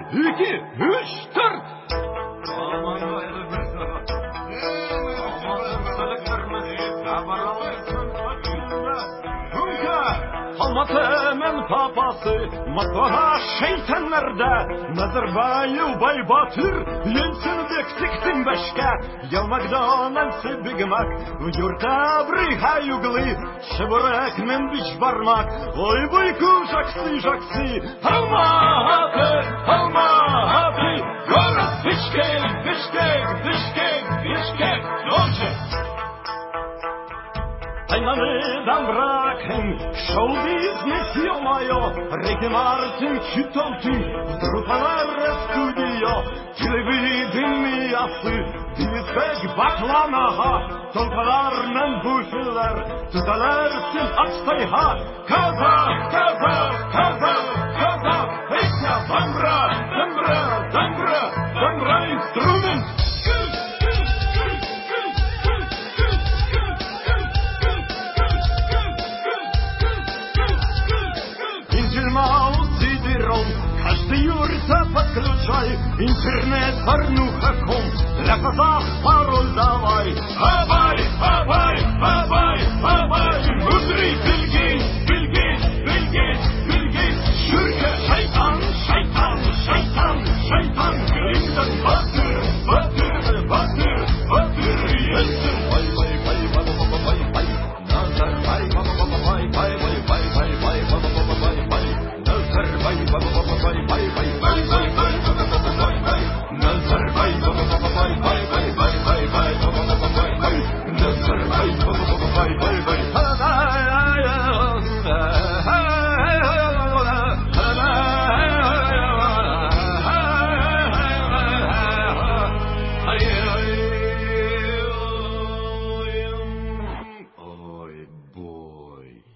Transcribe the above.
2, 3, 4. Aman Almatımın papası Matbaha şeytanlarda Nazarbayev Baybatır Yensin bektiktin başka Yalmakdanansı bigmak Yurta briha yugli Şıbırak men biç barmak Oy boyku jaksi jaksi Halma hapi Город Bişkek Yolcu Aynanıdan bırakın Show business yo-mayo Ricky Martin kütoltun Drupalar stüdyo Televizyon miyası Dilisek baklanaha Tolpalarla buşular Tutarsın açtayha Kaza Heysa Zambra instrument Каждый юрта подключай, интернет, порнуха.ком. Для казах пароль давай. Абай,